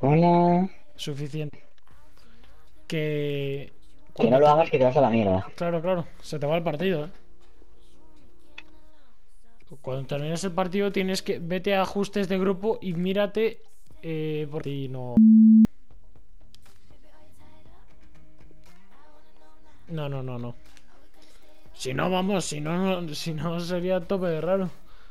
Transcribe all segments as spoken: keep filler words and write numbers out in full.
Hola. Suficiente. Que Que no cuando lo hagas, termine... que te vas a la mierda. Claro, claro, se te va el partido, ¿eh? Cuando termines el partido tienes que... Vete a ajustes de grupo y mírate... Eh, por ti no... No, no, no, no. Si no, vamos, si no, no si no sería tope de raro.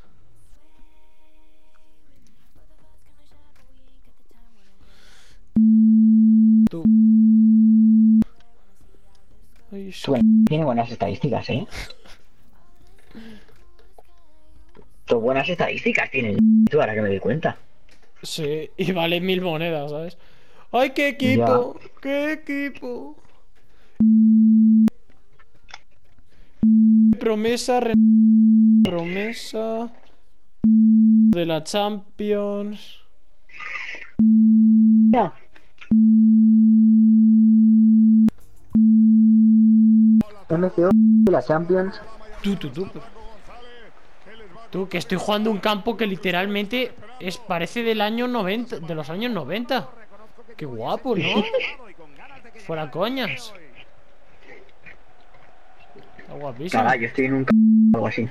Tú... Ay, es Tú que... tiene buenas estadísticas, ¿eh? Tú buenas estadísticas tienes. Tú, ahora que me doy cuenta. Sí, y vale mil monedas, ¿sabes? ¡Ay, qué Ya. equipo! ¡Qué equipo! Promesa, re- promesa de la Champions. Ya. M C O de la Champions. Tú, tú, tú. Tú, que estoy jugando un campo que literalmente es, parece del año noventa, de los años noventa. Qué guapo, ¿no? Fuera coñas. Está Caga, guapísimo. yo estoy en un c... algo así.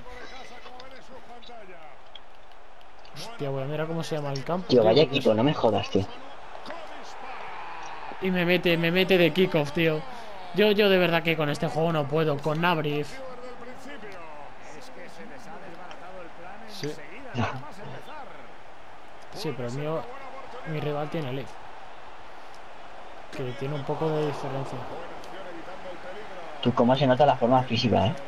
Hostia, voy a mirar cómo se llama el campo, Tío, tío, vaya porque es... equipo, no me jodas, tío. Y me mete, me mete de kickoff, tío. Yo, yo de verdad que con este juego no puedo. Con Nabrif. Sí. Sí, pero el mío... Mi rival tiene Leaf. Que tiene un poco de diferencia. Tú, cómo se nota la forma física, ¿eh?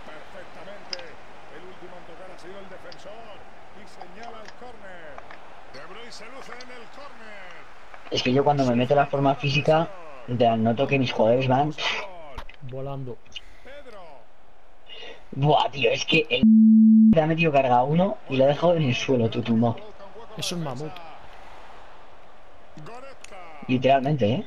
Es que yo cuando me meto la forma física, de- noto que mis jugadores van... Volando. Buah, tío, es que el... te ha metido carga a uno y lo ha dejado en el suelo, tu tumbo. Es un mamut. Literalmente, ¿eh?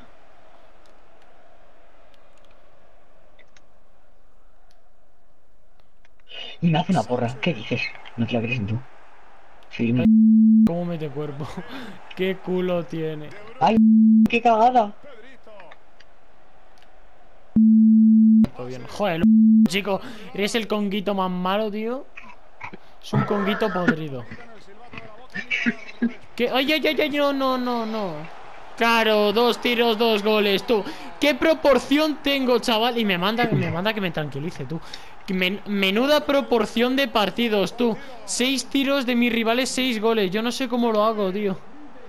Y me hace una porra. ¿Qué dices? No te la crees ni tú. Ay, Firme. cómo mete cuerpo. Qué culo tiene. ¡Ay! ¡Qué cagada! Todo bien. Joder, chico. Eres el conguito más malo, tío. Es un conguito podrido. ¿Qué? Ay, ay, ay, ay, no, no, no, no. Claro, dos tiros, dos goles, tú. ¿Qué proporción tengo, chaval? Y me manda, me manda que me tranquilice, tú. Men- menuda proporción de partidos, tú. Seis tiros de mis rivales, seis goles. Yo no sé cómo lo hago, tío.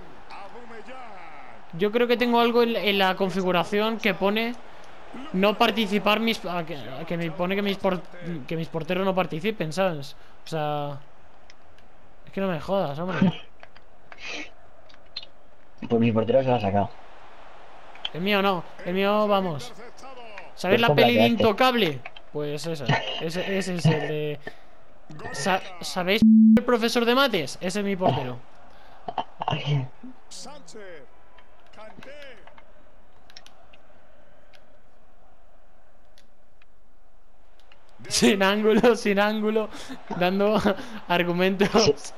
Yo creo que tengo algo en, en la configuración que pone no participar mis... a que, a que me pone que mis, por- que mis porteros no participen, ¿sabes? O sea... Es que no me jodas, hombre. Pues mi portero se lo ha sacado. El mío no, el mío vamos. ¿Sabes Pues la peli cómprate de a este. Intocable? Pues esa. Ese, ese es el de... Sa- ¿Sabéis el profesor de mates? Ese es mi portero. Sin ángulo, sin ángulo. Dando Sí. argumentos.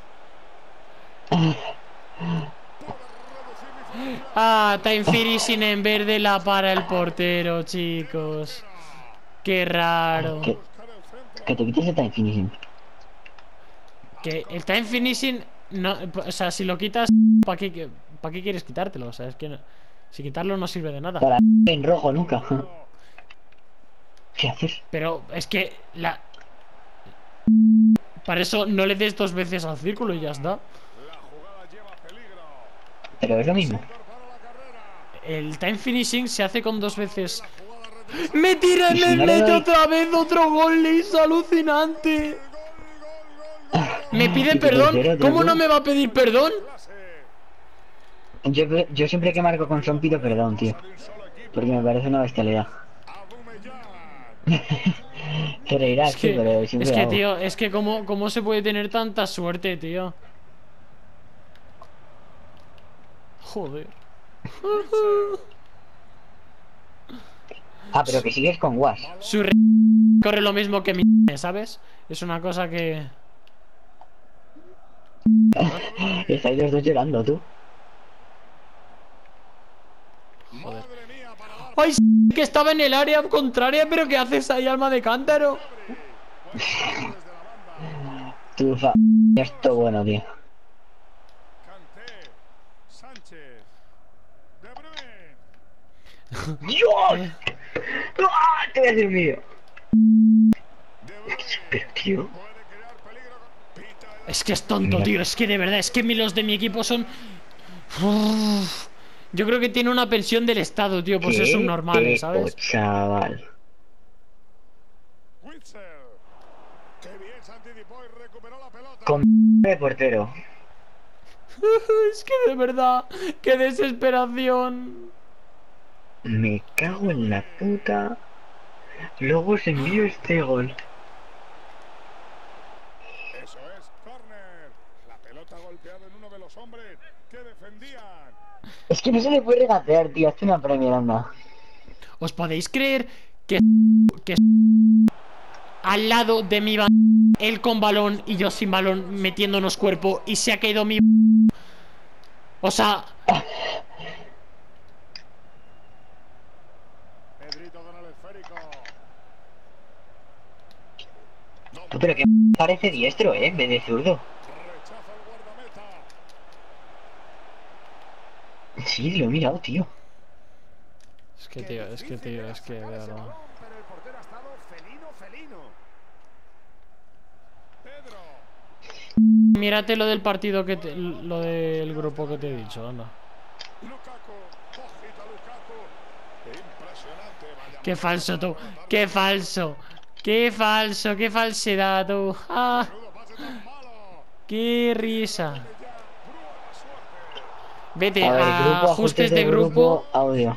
Ah, time finishing en verde la para el portero, chicos. Qué raro. Que, que te quites el time finishing. Que el time finishing no, o sea, si lo quitas, ¿para qué, ¿para qué quieres quitártelo? O sea, es que no- si quitarlo no sirve de nada. Para en rojo nunca. ¿Qué haces? Pero es que la... Para eso no le des dos veces al círculo y ya está. Pero es lo mismo. El time finishing se hace con dos veces. ¡Me tira Y en si el no le medio doy... otra vez! ¡Otro gol! ¡Es alucinante! ¿Me pide ¿Y tu perdón? portero, ¿Cómo no tronco? me va a pedir perdón? Yo, yo siempre que marco con Son pido perdón, tío. Porque me parece una bestialidad. Te Es reirás tú, que, pero es siempre lo que, hago. tío, es que cómo, cómo se puede tener tanta suerte, tío. Joder. Ah, pero que sigues con Was. Su re... corre lo mismo que mi... ¿sabes? Es una cosa que... Estáis los dos llorando, tú. ¡Ay, que estaba en el área contraria! ¿Pero qué haces ahí, alma de cántaro? Tu fa... Esto bueno, tío. ¡Dios! ¡Ah! Te voy a decir mío. Pero, tío. Es que es tonto, tío. Es que de verdad, es que los de mi equipo son... Uf. Yo creo que tiene una pensión del Estado, tío, por ser subnormales, ¿sabes? Chaval. Con de portero. Es que de verdad, qué desesperación. Me cago en la puta. Luego se envió este gol. Eso es, córner. La pelota golpeada en uno de los hombres que defendían. Es que no se le puede regatear, tío. Hazte una Premier, anda. ¿Os podéis creer que, que al lado de mi ban... él con balón y yo sin balón metiéndonos cuerpo y se ha caído mi... O sea... Pero que parece diestro, eh, en vez de zurdo. Sí, lo he mirado, tío. Es que tío, es que tío, es que de verdad. Mírate lo del partido que te, lo del grupo que te he dicho, anda. Qué falso tú, qué falso, qué falso, qué falsedad tú. Ah, qué risa. Vete a, ver, a grupo, ajustes de grupo, grupo, audio.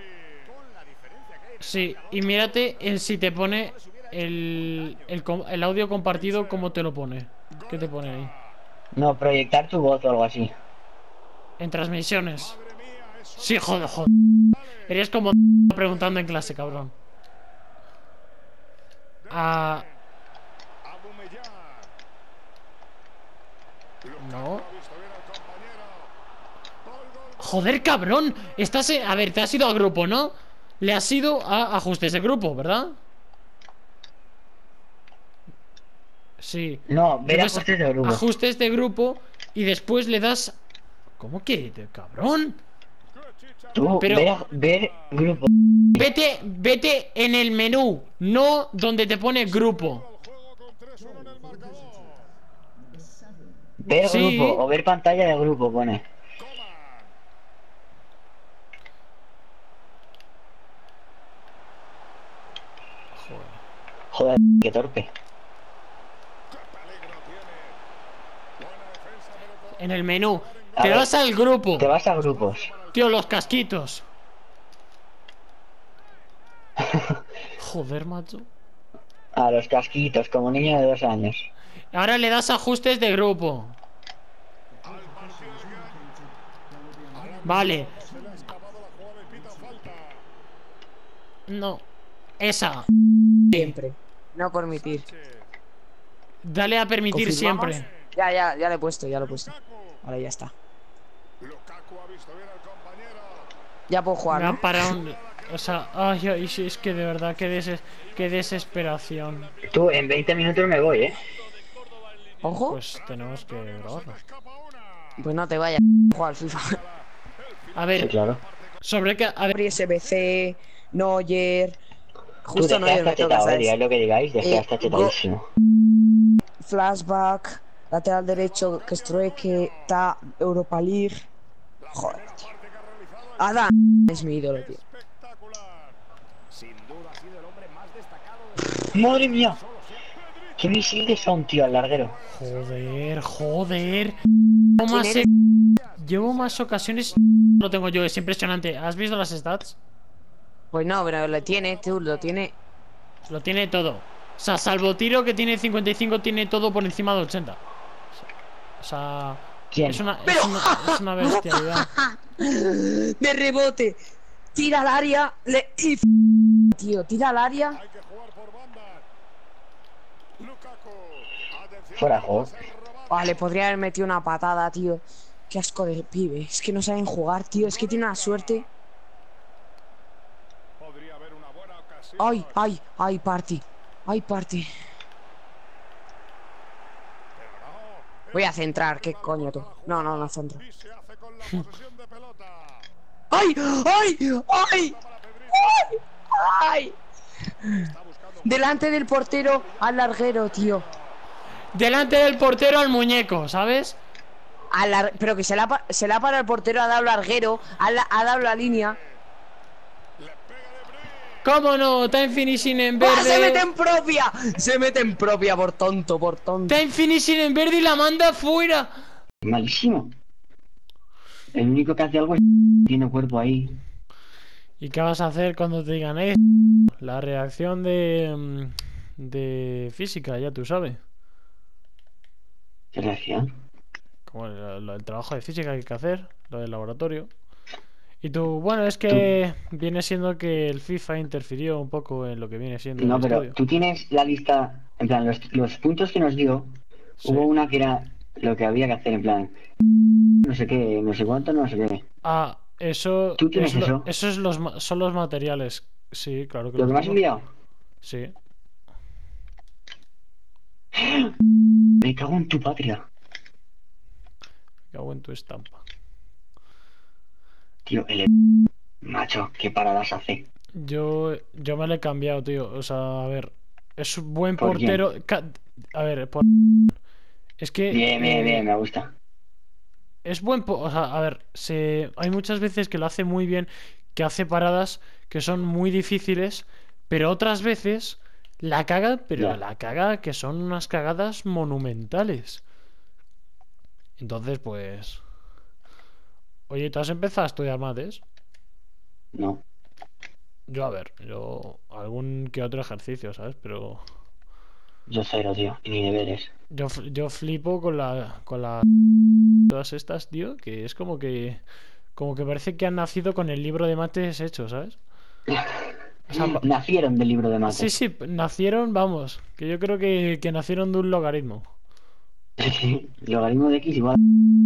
Sí, y mírate en si te pone el, el, el audio compartido, cómo te lo pone. ¿Qué te pone ahí? No, proyectar tu voz o algo así. En transmisiones. Sí, joder, joder. Eres como preguntando en clase, cabrón. Ah. No. Joder, cabrón. Estás en... A ver, te has ido al grupo, ¿no? Le has ido a ajustes de grupo, ¿verdad? Sí. No, ver ajustes de grupo. Ajustes de grupo y después le das... ¿Cómo que, cabrón? Tú, Pero... ver, ver grupo. Vete, vete en el menú, no donde te pone grupo. Ver Sí. grupo o ver pantalla de grupo, pone. Joder, qué torpe. En el menú. A te ver, vas al grupo. Te vas a grupos. Tío, los casquitos. Joder, macho. A los casquitos, como niño de dos años. Ahora le das ajustes de grupo. Vale. No. Esa. Siempre. No permitir. Dale a permitir siempre. Ya, ya, ya lo he puesto, ya lo he puesto. Ahora ya está. Ya puedo jugar, ¿no? Para un... O sea, ay, ay, es que de verdad, qué, deses... qué desesperación. Tú, en veinte minutos me voy, ¿eh? Ojo. Pues tenemos que grabarlo. Pues no te vayas a jugar al FIFA. A ver, Sí, claro. sobre que... A ver, S B C, Neuer... Tú, Justo De Gea Neuer está me toca, chetado, eh, ¿sabes? digáis lo que digáis, De Gea Eh, está chetadísimo. Flashback, lateral derecho, que que está Europa League. Joder, tío. Adam es mi ídolo, tío. ¡Madre mía! ¿Qué misiles son, tío, al larguero? joder, joder. Llevo más, eres? llevo más ocasiones... Lo tengo yo, es impresionante. ¿Has visto las stats? Pues no, pero lo tiene, tú, lo tiene. Lo tiene todo. O sea, salvo tiro que tiene cincuenta y cinco, tiene todo por encima de ochenta. O sea... ¿Quién? Es una, es una, es una bestialidad. De rebote. Tira al área. Le... y tío, tira al área. Fuera de juego. Vale, podría haber metido una patada, tío. Qué asco de pibe. Es que no saben jugar, tío. Es que tiene una suerte. ay, ay, ay, party. Ay, party. Voy a centrar, qué coño tú. No, no, no centro. Y se hace con la posesión de pelota. ¡Ay! ¡Ay! ¡Ay! ¡Ay! ¡Ay! Está buscando Delante del portero al larguero, tío. Delante del portero al muñeco, ¿sabes? Al lar- Pero que se la, pa- se la para el portero, ha dado larguero, ha, la- ha dado la línea. ¿Cómo no? Time finishing en ¡Ah, se mete verde. en propia! Se mete en propia por tonto, por tonto. Time finishing en verde y la manda fuera. Malísimo. El único que hace algo es tiene cuerpo ahí. ¿Y qué vas a hacer cuando te digan eh? La reacción de mm, de física, ya tú sabes. ¿Qué reacción? Como el, lo- el trabajo de física que hay que hacer, lo del laboratorio. Y tú, bueno, es que viene siendo que el FIFA interfirió un poco en lo que viene siendo No, el pero estudio. tú tienes la lista, en plan, los, los puntos que nos dio, Sí. hubo una que era lo que había que hacer, en plan, no sé qué, no sé cuánto, no sé qué. Ah, eso, ¿Tú tienes es lo- eso? eso es los, ma- son los materiales. Sí, claro que ¿Lo los que me has tengo. enviado? Sí. Me cago en tu patria. Me cago en tu estampa. Tío, el e- macho, qué paradas hace. Yo, yo me lo he cambiado, tío. O sea, a ver, es un buen ¿Por quién? portero. Ca- A ver, por... es que Bien, bien, eh, bien, me gusta. es buen, po- o sea, a ver, se... hay muchas veces que lo hace muy bien, que hace paradas que son muy difíciles, pero otras veces la caga, pero Ya. la caga que son unas cagadas monumentales. Entonces, pues, oye, ¿tú has empezado a estudiar mates? No, Yo, a ver, yo algún que otro ejercicio, ¿sabes? Pero yo cero, tío, y ni deberes. yo, f- yo flipo con la, con la, todas estas, tío, que es como que, como que parece que han nacido con el libro de mates hecho, ¿sabes? O sea, pa- Nacieron del libro de mates. sí, sí, p- nacieron, vamos, que yo creo que, que nacieron de un logaritmo. Logaritmo de X igual.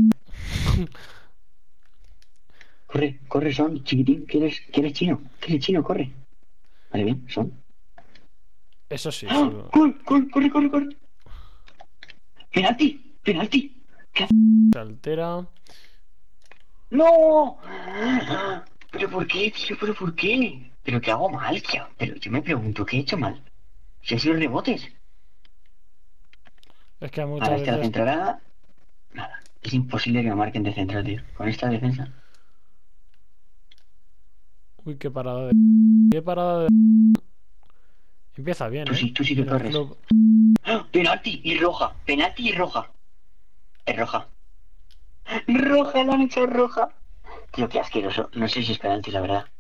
Corre, corre, son, chiquitín, ¿quieres, quieres chino? ¿Quieres chino? Corre. Vale, bien, son. Eso sí, ¡Ah! sí, ¡Corre, corre, corre, corre, corre! ¡Penalti! ¡Penalti! ¿Qué hace? se altera. ¡No! ¿Pero por qué, tío? ¿Pero por qué? ¿Pero qué hago mal, tío? Pero yo me pregunto, ¿qué he hecho mal? Si ha sido rebotes. Es que Ahora muchas esta la veces... centrará. Nada. Es imposible que me marquen de central, tío. Con esta defensa. Uy, qué parada de... Qué parada de... Empieza bien, Tú ¿eh? sí, tú sí que En el corres. club. ¡Ah! ¡Penalti! Y roja. Penalti y roja. Es roja. Roja, la han hecho roja. Tío, qué asqueroso. No sé si es penalti, la verdad.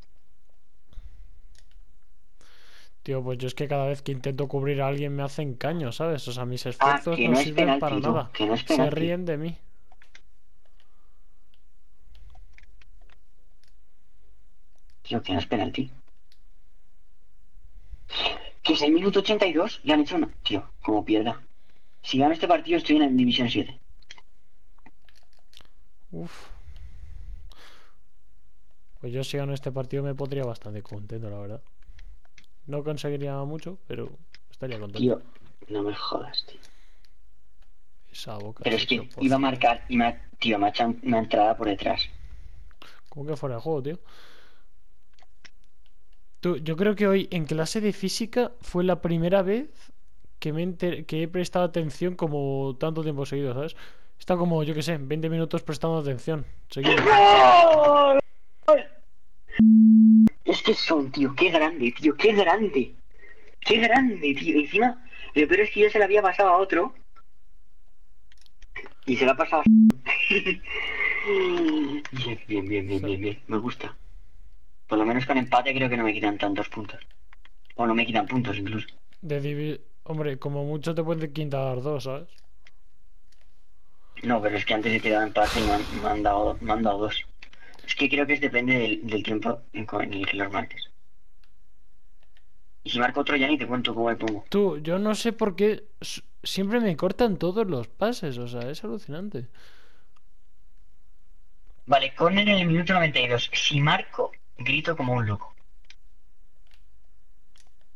Tío, pues yo es que cada vez que intento cubrir a alguien me hacen caño, ¿sabes? O sea, mis Ah, esfuerzos que no no es sirven penalti, para tú, nada. que no es Se penalti. ríen de mí. Tío, que no es penalti. Que es el minuto ochenta y dos y han hecho una. Tío, como pierda. Si gano este partido estoy en la división siete. Uf. Pues yo si gano este partido me pondría bastante contento, la verdad. No conseguiría mucho, pero estaría contento. Tío, no me jodas, tío. Esa boca. Pero es ese que propósito. iba a marcar y me ha, tío, me ha echado una entrada por detrás. Como que fuera de juego, tío. Tú, yo creo que hoy en clase de física fue la primera vez que, me enter- que he prestado atención como tanto tiempo seguido, ¿sabes? Está como, yo qué sé, veinte minutos prestando atención seguido. Es que son, tío, qué grande, tío, qué grande. Qué grande, tío. Encima, lo peor es que yo se la había pasado a otro. Y se la ha pasado a... Bien, bien, bien, bien, bien, bien. Me gusta. Por lo menos con empate creo que no me quitan tantos puntos. O no me quitan puntos incluso. De divi- Hombre, como mucho te pueden quitar dos, ¿sabes? No, pero es que antes he quedado empate y me han, me han dado, me han dado dos. Es que creo que es depende del, del tiempo en, co- en el que los marques. Y si marco otro ya ni te cuento cómo le pongo. Tú, yo no sé por qué s- siempre me cortan todos los pases, o sea, es alucinante. Vale, corner en el minuto noventa y dos. Si marco, grito como un loco.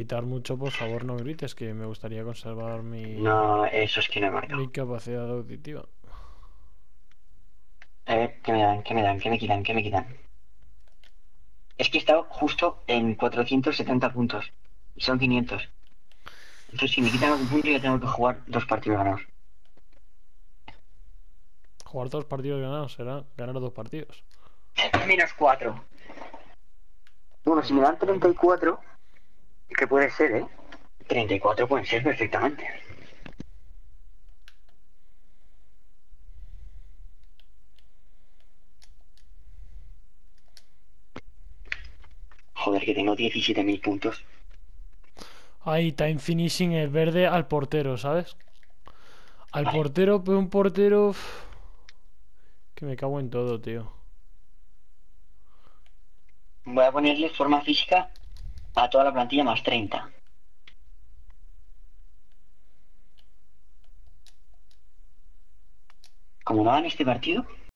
gritar mucho, por favor no grites, que me gustaría conservar mi, No, eso es que no he marcado. mi capacidad auditiva. A ver, ¿qué me dan? ¿Qué me dan? ¿Qué me quitan? ¿Qué me quitan? Es que he estado justo en cuatrocientos setenta puntos. Y son quinientos. Entonces, si me quitan algún punto, ya tengo que jugar dos partidos ganados. Jugar dos partidos ganados será ganar dos partidos. Menos cuatro. Bueno, si me dan treinta y cuatro, que puede ser, ¿eh? treinta y cuatro pueden ser perfectamente. Joder, que tengo diecisiete mil puntos. Ahí, time finishing el verde al portero, ¿sabes? Al Vale. portero, pero un portero... uf, que me cago en todo, tío. Voy a ponerle forma física a toda la plantilla más treinta. Como no hagan este partido,